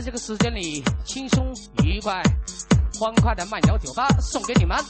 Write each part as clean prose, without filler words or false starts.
在这个时间里，轻松愉快、欢快的慢摇酒吧送给你们。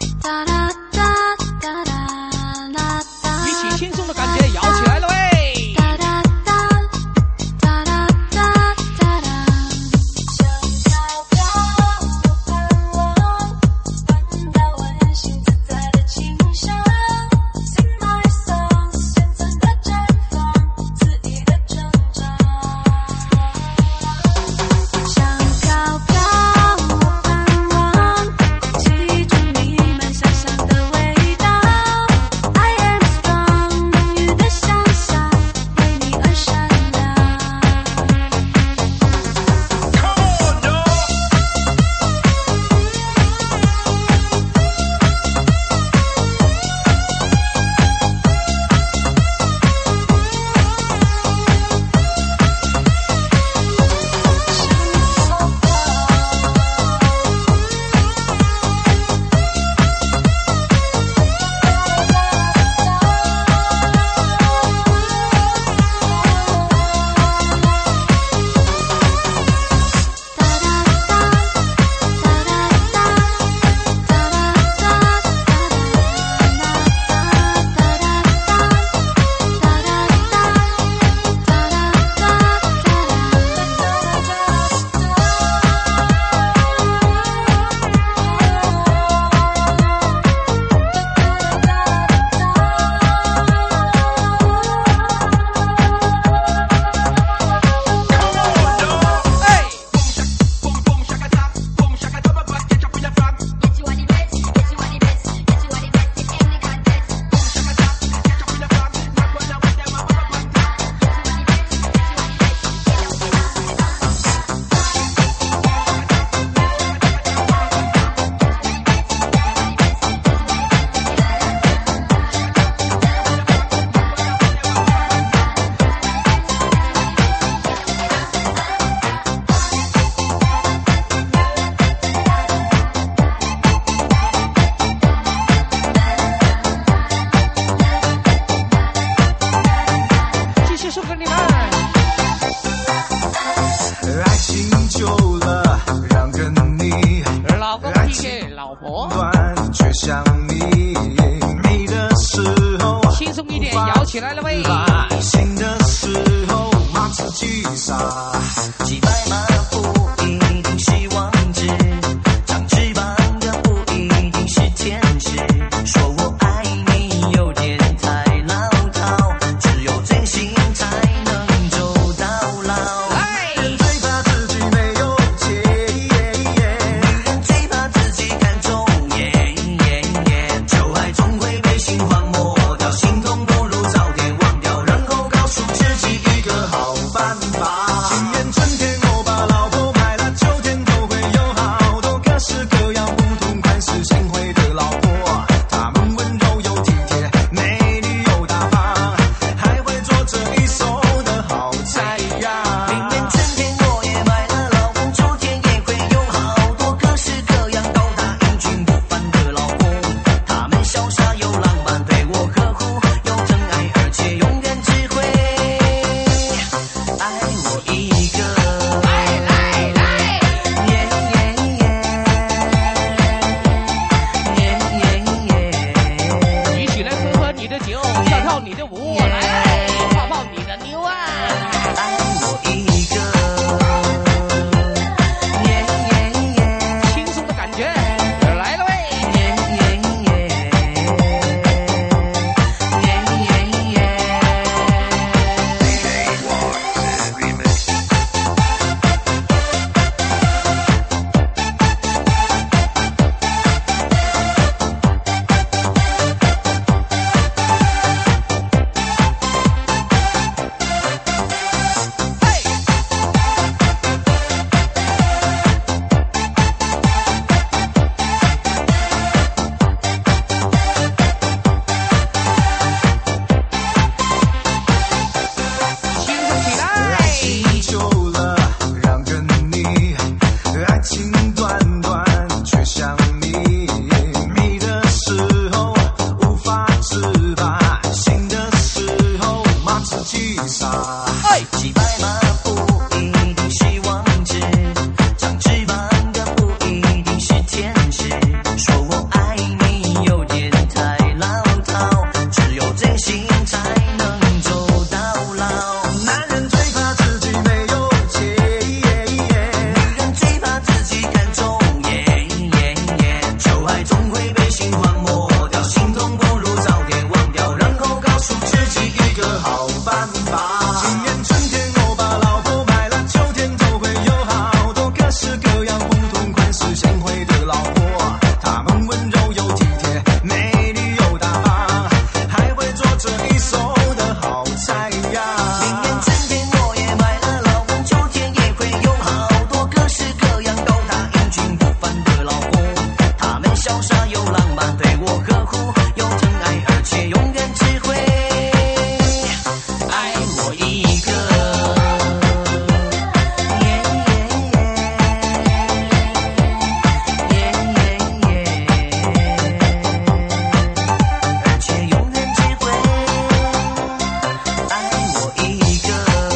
轻松的感觉摇起来了喂！ 却像你美的时候， 轻松一点，摇起来了喂！ 醒的时候，马自己傻， 骑白马不一定是王子，长翅膀的不一定是天使。说我爱你有点太老套，只有真心才能走到老。 最怕自己没有解， 女人最怕自己看重旧爱总会被心慌抹掉，心痛不如早点忘掉，然后告诉自己一个好办法。 今年春天我把老婆卖了，秋天都会有好多各式各样不同款式贤惠的老婆，她们温柔又体贴，美丽又大方，还会做这一手的好菜呀。 明年春天我也买了老公，秋天也会有好多各式各样高大英俊不凡的老公，他们潇洒又浪漫，对我呵护又疼爱，而且永远只会爱我一个。 一起来喝喝你的酒，跳跳你的舞，来泡泡你的妞啊！ 爱我一个， 轻松的感觉来了喂！轻松起来！ 久了，让跟你爱情短短，却像你美的时候无法自拔，醒的时候骂自己傻。 骑白马不一定是王子，长翅膀的不一定是天使。说我爱你有点太老套，只有真心才能走到老。 男人最怕自己没有解， 女人最怕自己看重旧爱总会被心慌抹掉，心痛不如早点忘掉，然后告诉自己一个好办法。 今年春天我把老婆卖了，秋天都会有好多各式各样不同款式贤惠的老婆，她们温柔又体贴，美丽又大方，还会做这一手的好菜呀。 明年春天我也买了老公，秋天也会有好多各式各样高大英俊不凡的老公，他们潇洒又浪漫，对我呵护又疼爱，而且永远只会爱我一个。而且永远只会爱我一个。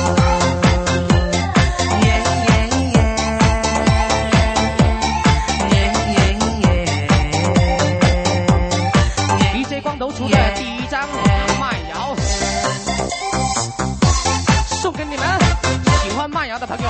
DJ 光头出的第一张慢摇，送给你们喜欢慢摇的朋友。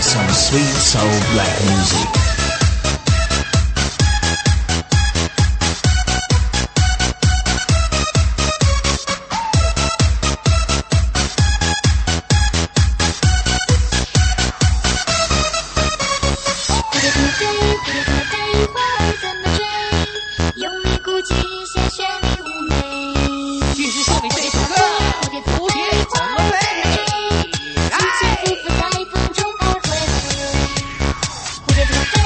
some sweet soul black music. 蝴蝶怎么飞？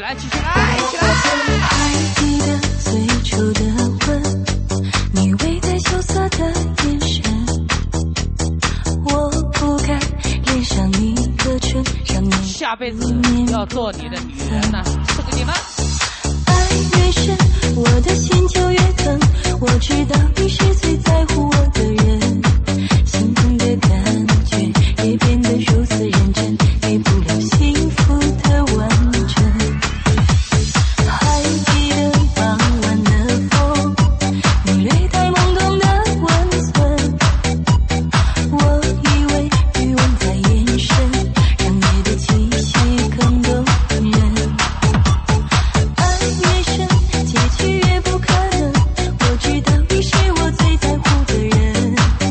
来，继续来，起来！ 还记得最初的吻，你微带羞涩的眼神，我不该恋上你的唇，让你下辈子要做你的女人呢，是个你们。 爱越深，我的心就越疼，我知道你是最在乎我的人，心疼的感觉也变得如此认真，给不了幸福的完整。还记得傍晚的风，你略带懵懂的温存，我以为余温在眼神，让夜的气息更动人。爱越深，结局越不可能，我知道你是我最在乎的人，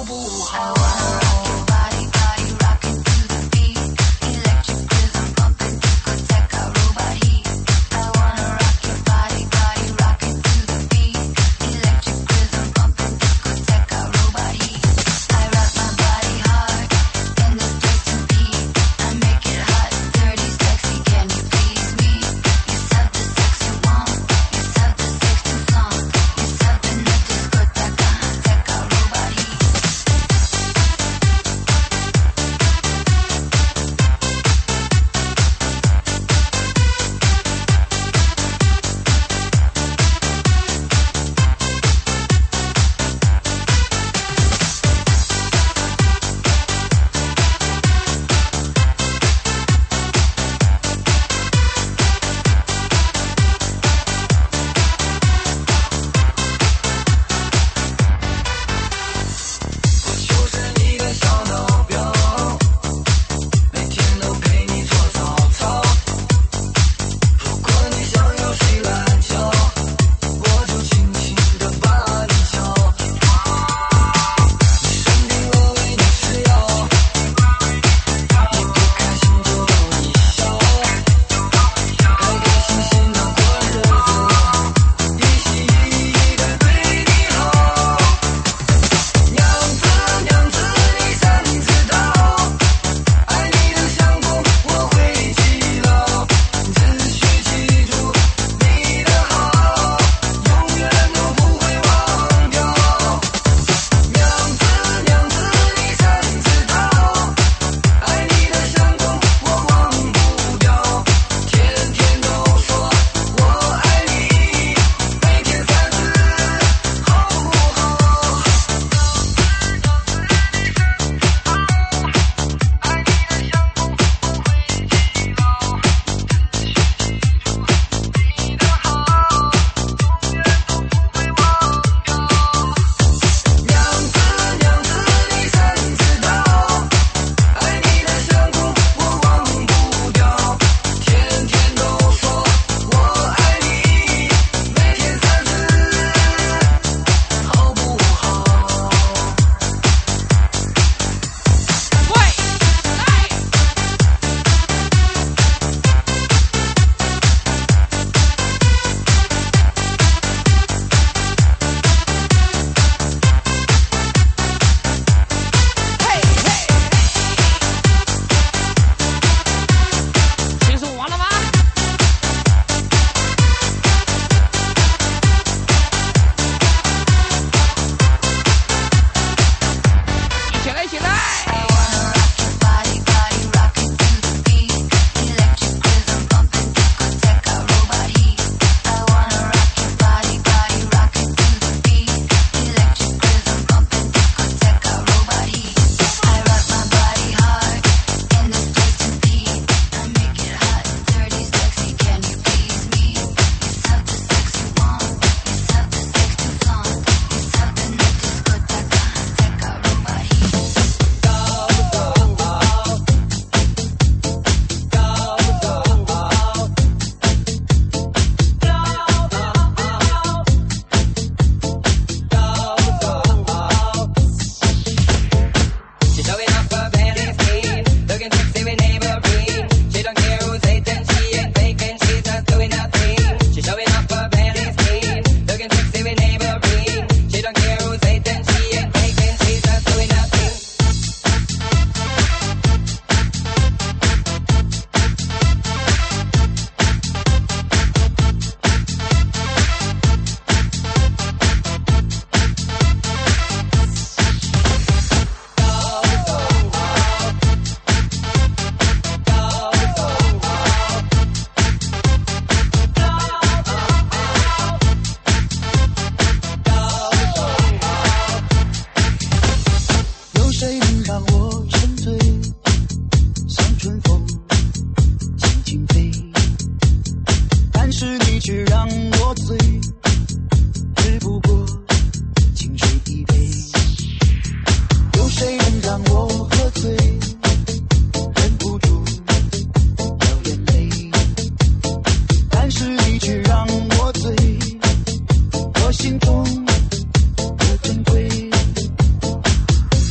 我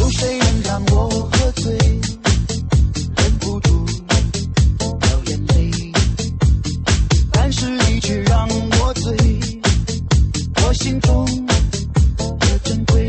有谁能让我喝醉？忍不住掉眼泪，但是你却让我醉，我心中的珍贵。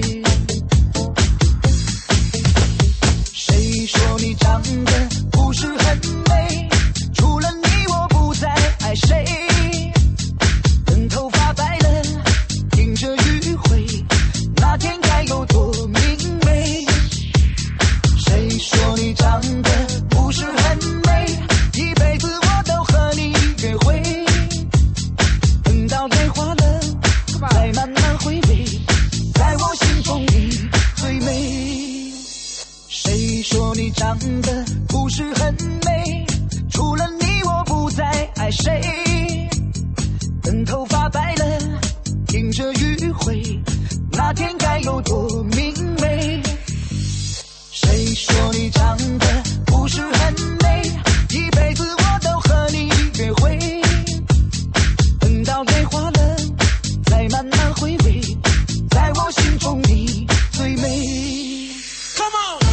谁说你长得不是很美？除了你，我不再爱谁。等头发白了，迎着余晖，那天该有多明媚。谁说你长得不是很美？一辈子我都和你约会。等到烟花了，再慢慢回味，在我心中你最美。谁说你长得不是很美？除了你，我不再爱谁。等头发白了，迎着余晖，那天该有多明媚。谁说你长得不是很美？一辈子我都和你约会。等到烟花了，再慢慢回味，在我心中你最美。Come on！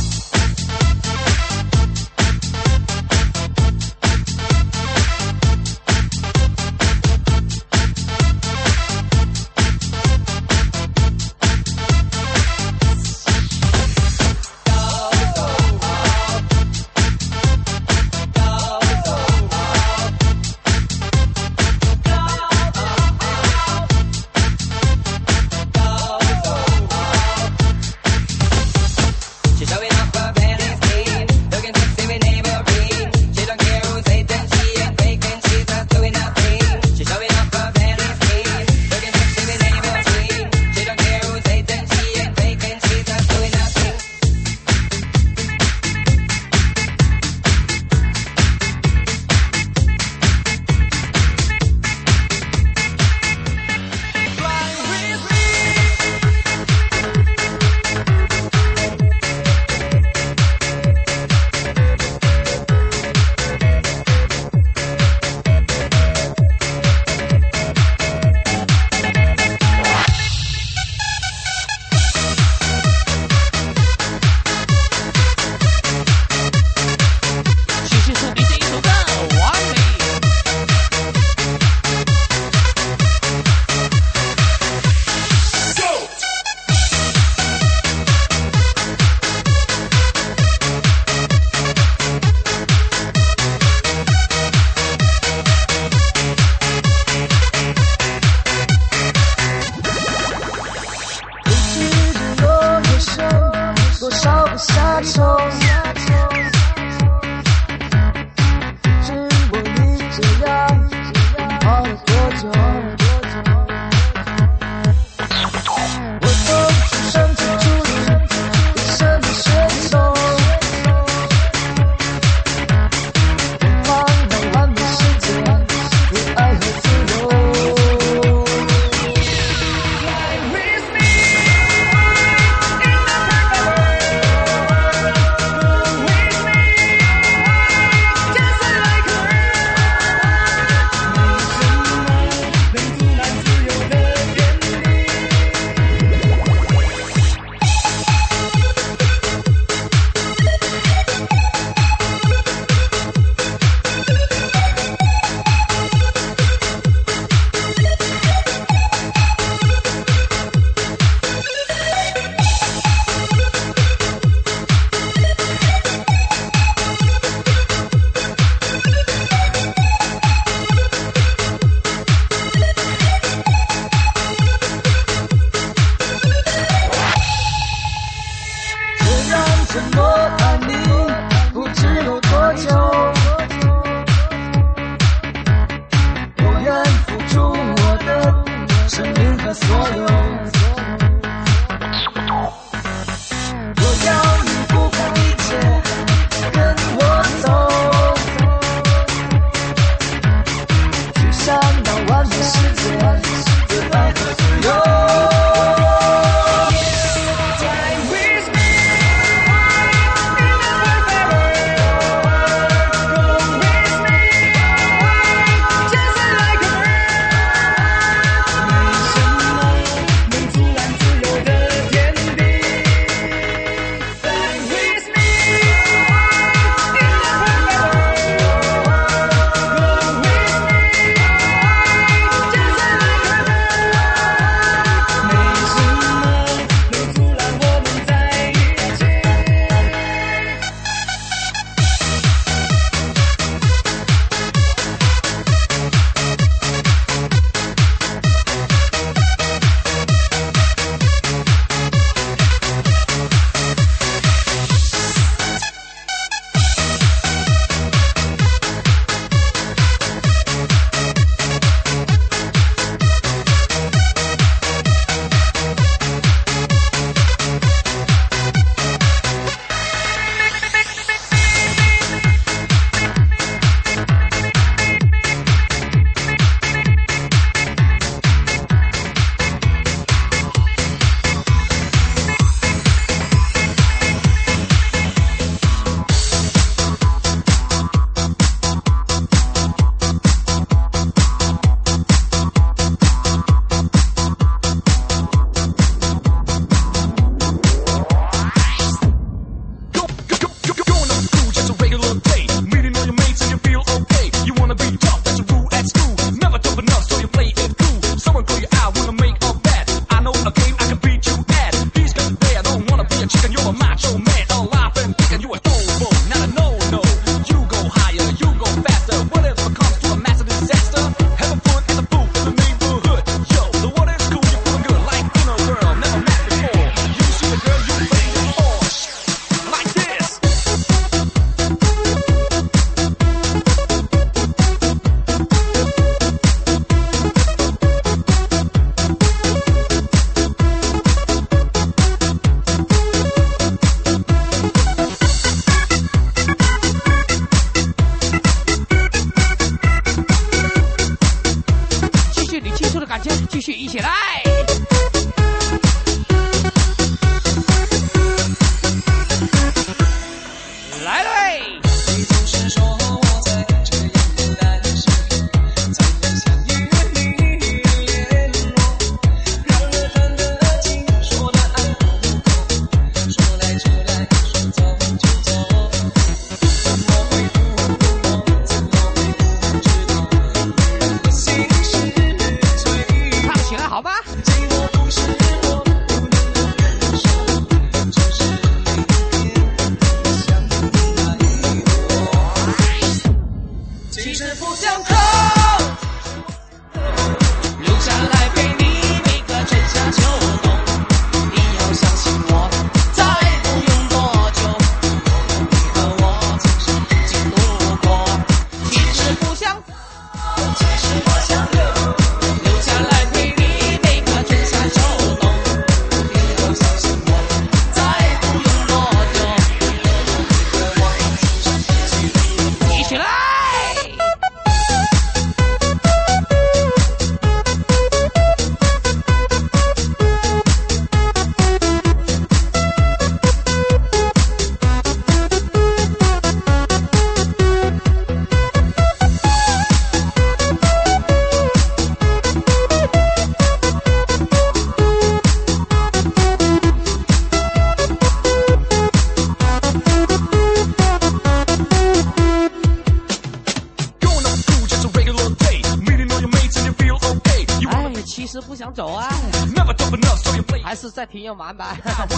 走啊，还是再听一晚吧。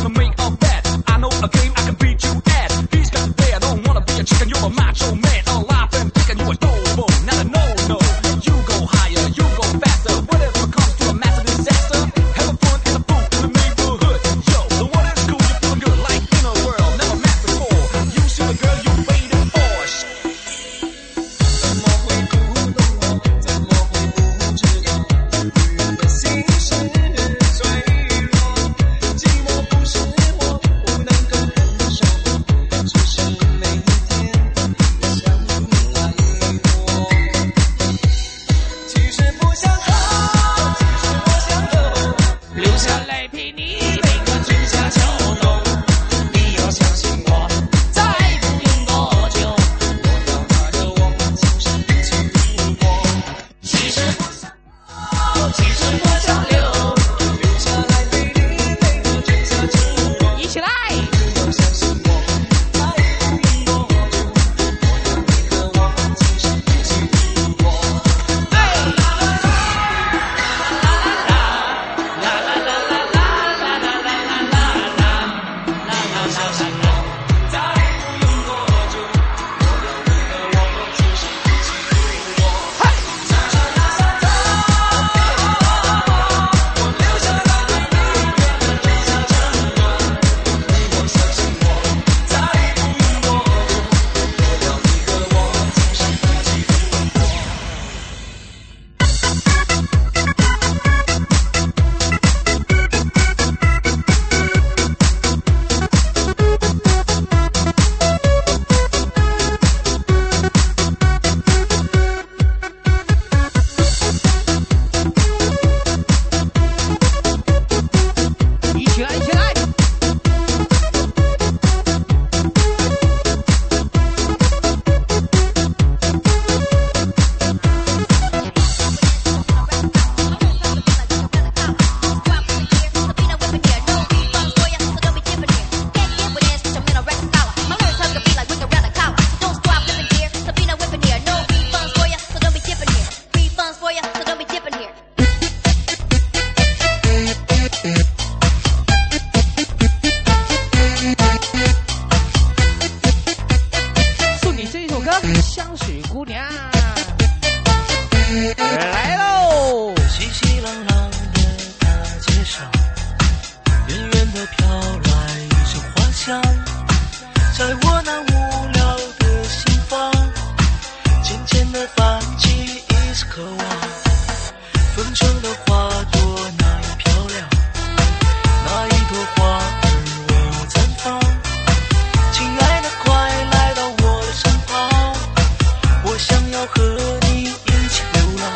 来喽！ 熙熙攘攘的大街上，远远的飘来一阵花香，在我那无聊的心房，渐渐地泛起一丝渴望。风中的花朵那样漂亮，那一朵花儿为我绽放。亲爱的，快来到我的身旁，我想要和你一起流浪。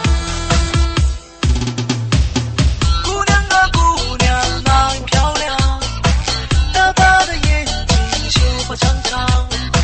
姑娘啊姑娘，那样漂亮，大大的眼睛，秀发长长，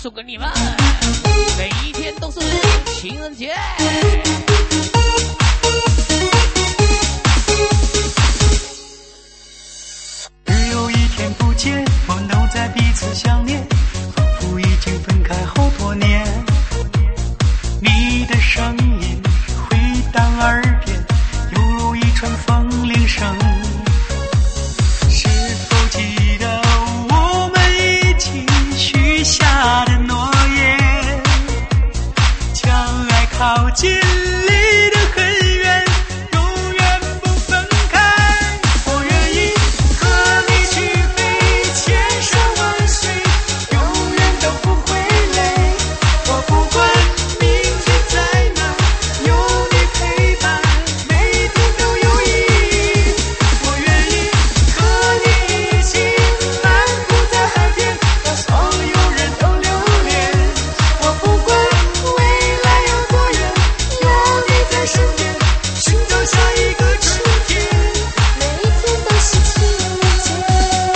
送给你们，每一天都是情人节。 日有一天不见，我们都在彼此想念，仿佛已经分开好多年。你的声音回荡耳边，犹如一串风铃声。是否记得我们一起许下的诺言？将爱靠近，离得很远，永远不分开。我愿意和你去飞千山万水，永远都不会累。我不管明天在哪，有你陪伴，每天都有意义。我愿意和你一起漫步在海边，让所有人都留恋。我不管未来有多远，有你在身边，寻找下一个春天。 每一天都是情人节。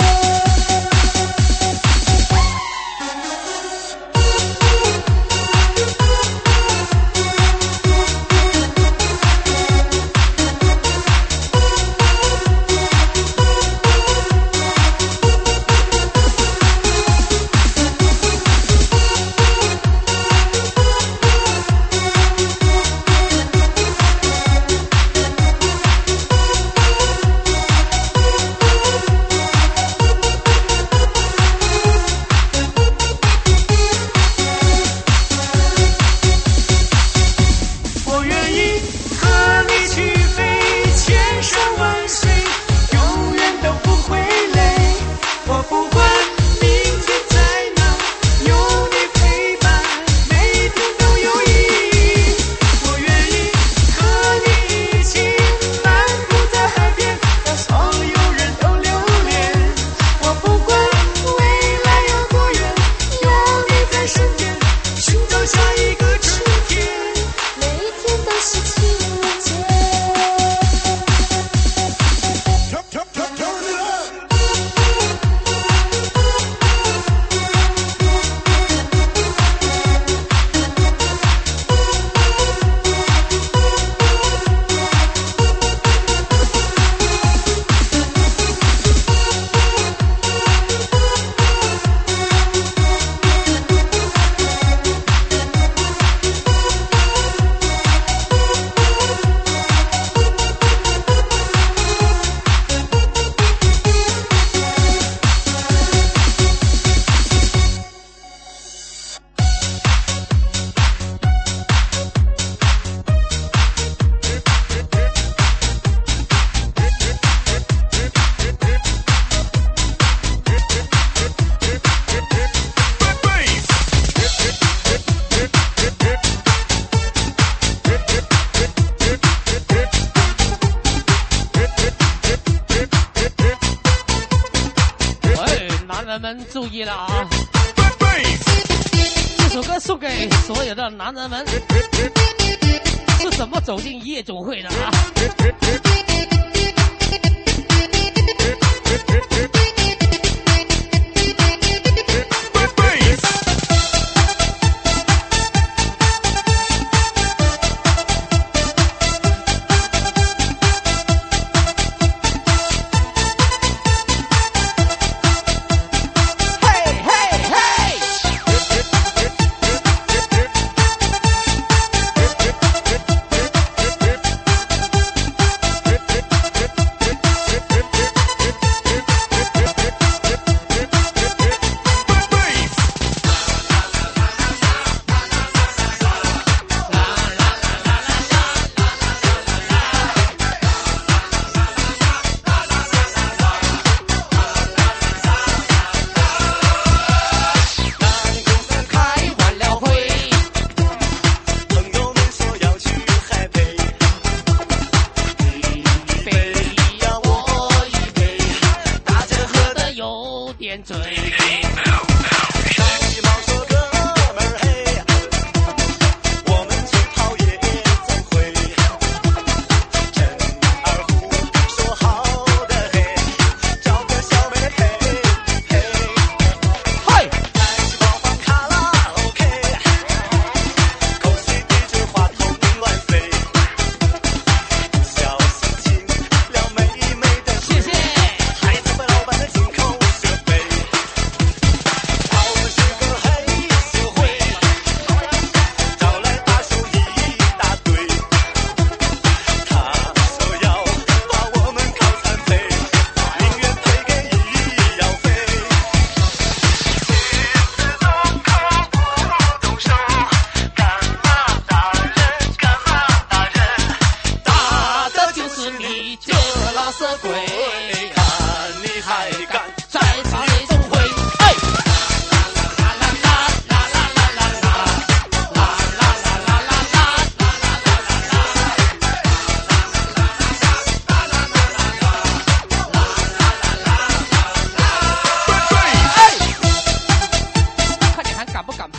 我愿意和你去飞千山万水，永远都不会累。我不管明天在哪，有你陪伴，每天都有意义。我愿意和你一起漫步在海边，让所有人都留恋。我不管未来有多远，有你在身边，寻找下一个春天。 每一天都是情人节。 喂，男人们注意了啊！这首歌送给所有的男人们，是怎么走进夜总会的啊？嘿嘿嘿！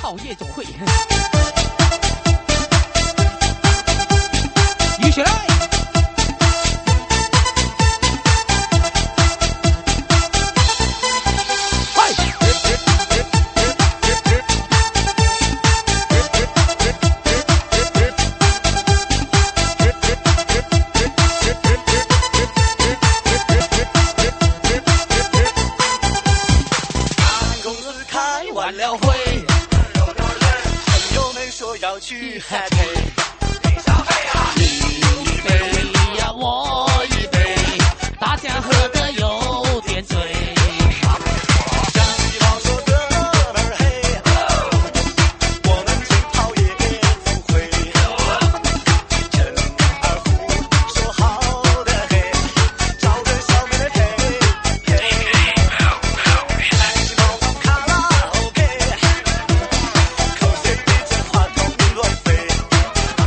到夜总会。一起来！ 完了会，朋友们说要去 happy， 你一杯呀，我一杯，大家喝得有点醉。 像一老说哥们儿嘿，我们最讨厌总会陈二虎说好的嘿，找个小妹妹嘿嘿，一起跑跑卡拉 OK， 口水对着话筒乱飞。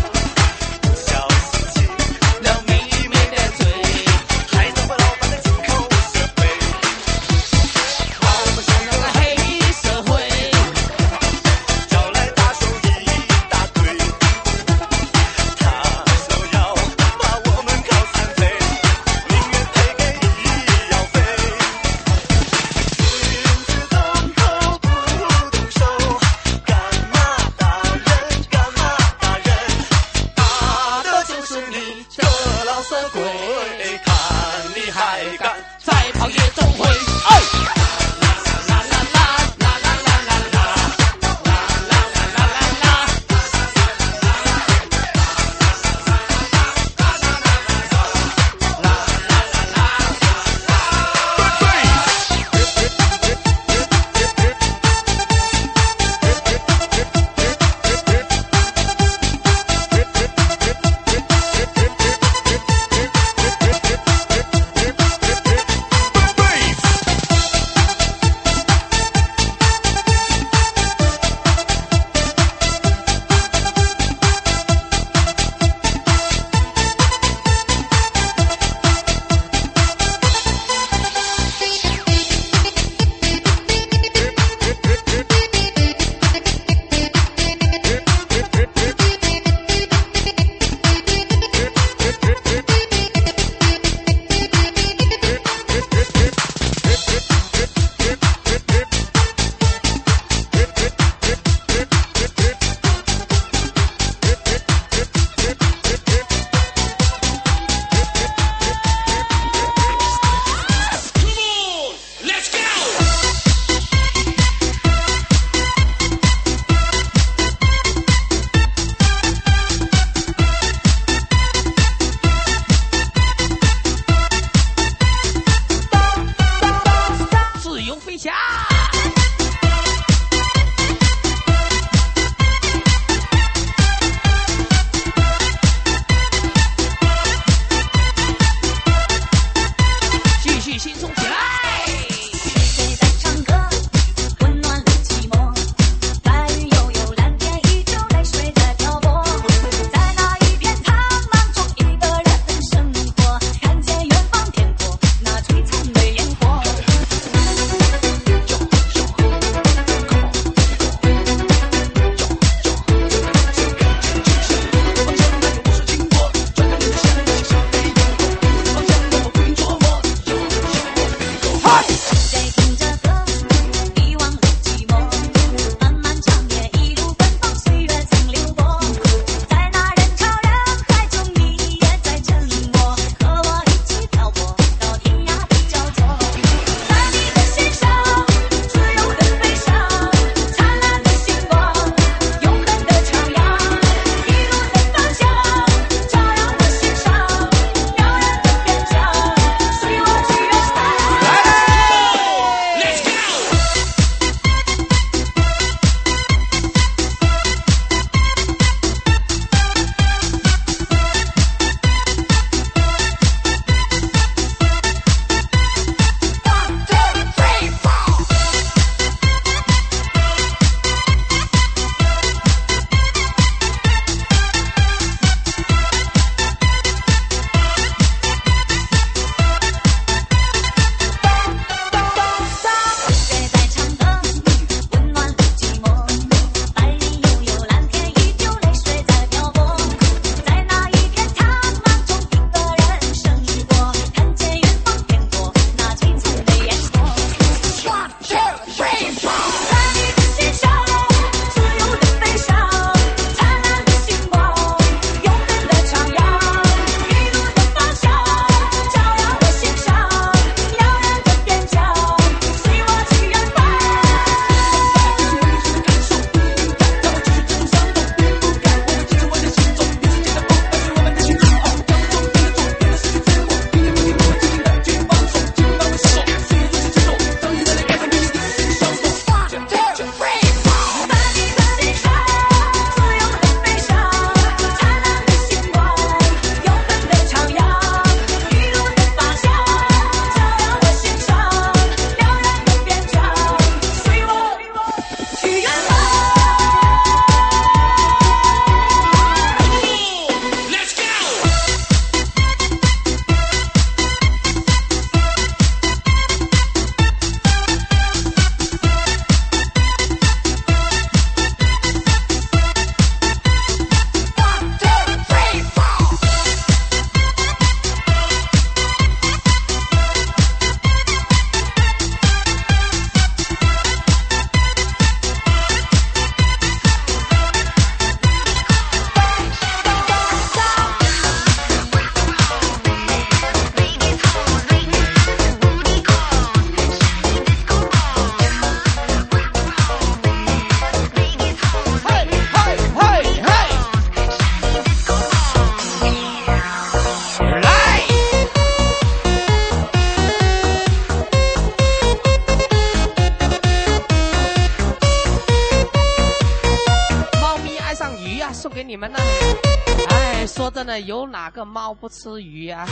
送给你们呢。哎，说真的，有哪个猫不吃鱼呀？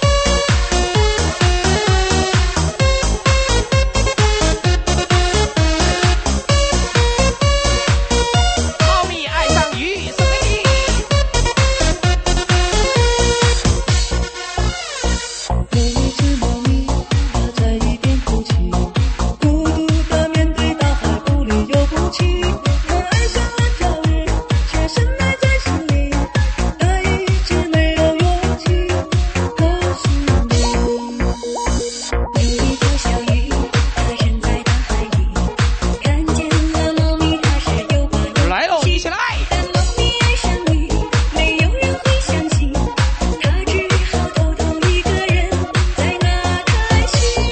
猫咪爱上鱼，送给你。 有一只猫咪，它在一边哭泣，孤独地面对大海，不离又不弃。它爱上了跳跃，却深埋在心里。它一直没有勇气告诉你。有一条小鱼，它沉在大海里，看见了猫咪，它是有话有来喽，一起来！ 但猫咪爱上鱼，没有人会相信，它只好偷偷一个人在那开心。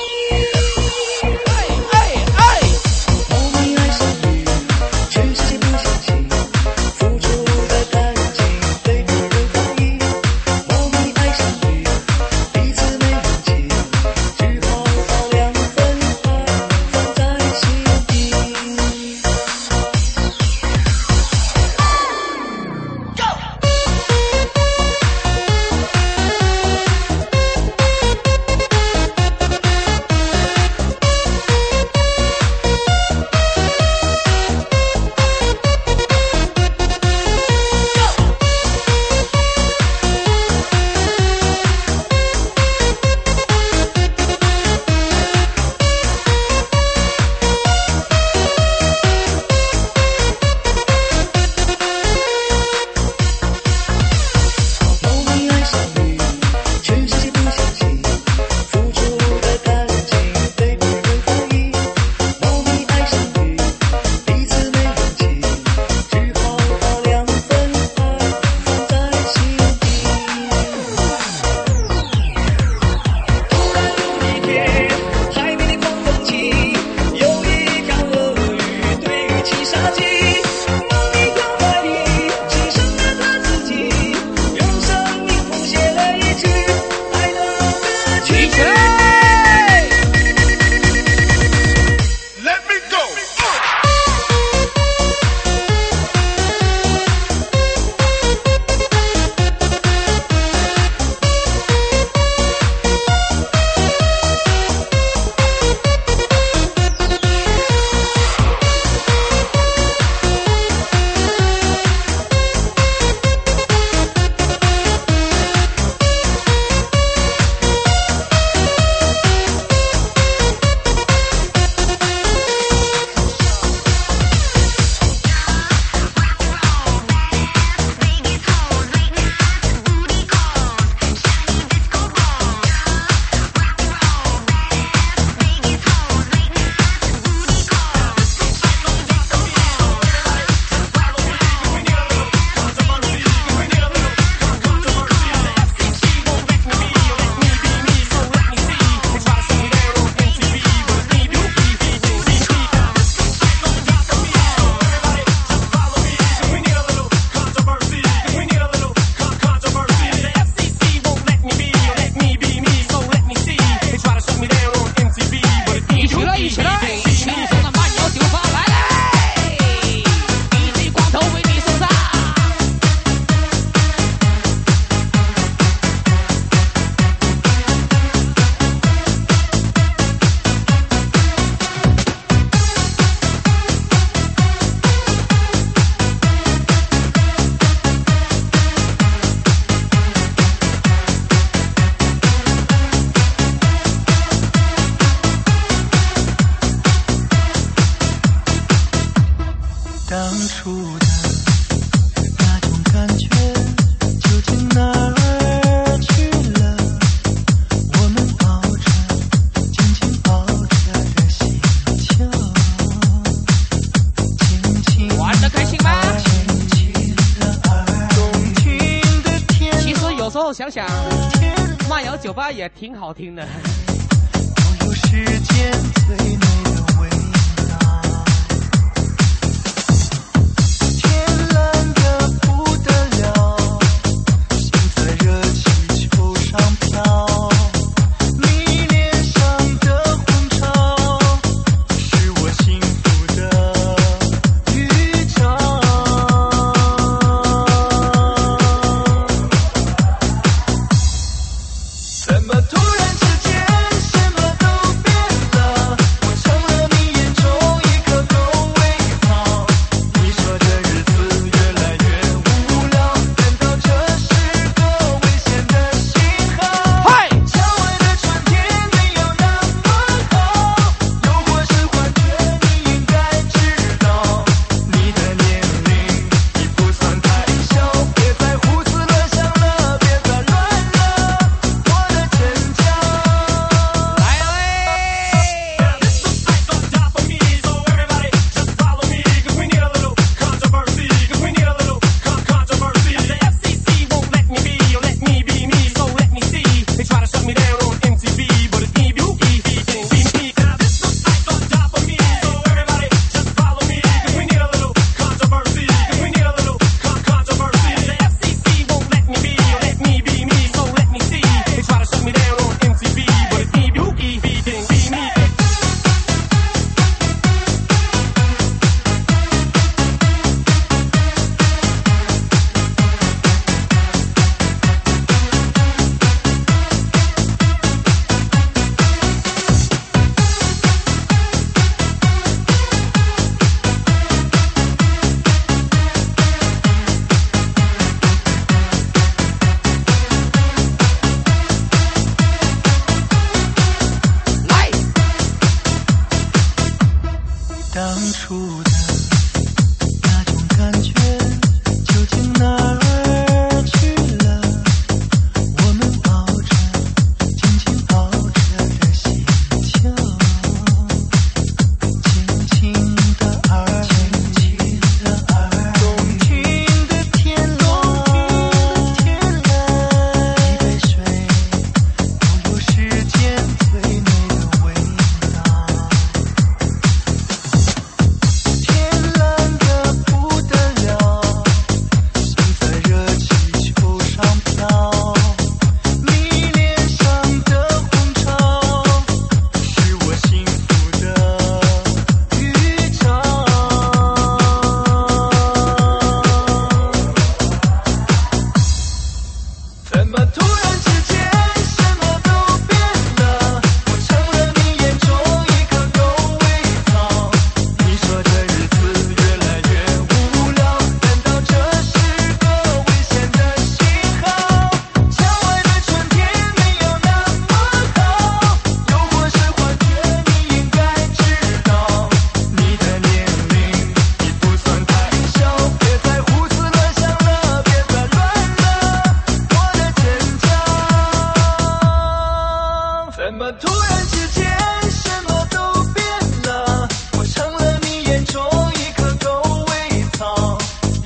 猫咪爱上鱼，全世界不相信，付出的感情被别人怀疑。猫咪爱上鱼，彼此没勇气，只好把两份爱放在心底。猫咪爱上鱼，全世界不相信，付出的感情被别人怀疑。猫咪爱上鱼，彼此没勇气，只好把两份爱放在心底。突然有一天，海面的狂风起，有一条鳄鱼对鱼起杀机。猫咪掉怀里，只剩了它自己，用生命谱写了一支爱的歌曲。 一起来！ Let me go. 一起来，一起来！轻松的慢摇酒吧来嘞！DJ 光头为你送上。 当初的那种感觉究竟哪儿去了？我们抱着紧紧抱着的心球，轻轻玩得开心吗？ 轻轻的耳，动听的天其实有时候想想，慢摇酒吧也挺好听的。 都有世间最美的味道。天蓝得不得了，心在热气球上飘。你脸上的红潮，是我幸福的预兆。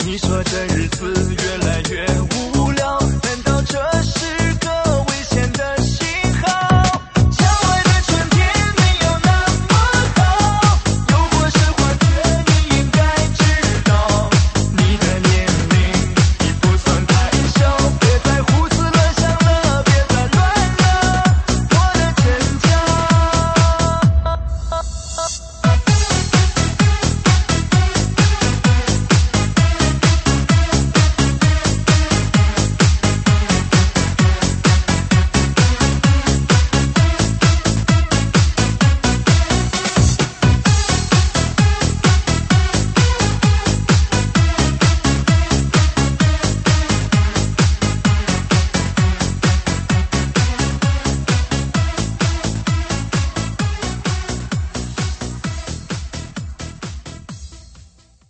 你说这日子越来越无聊，难道这是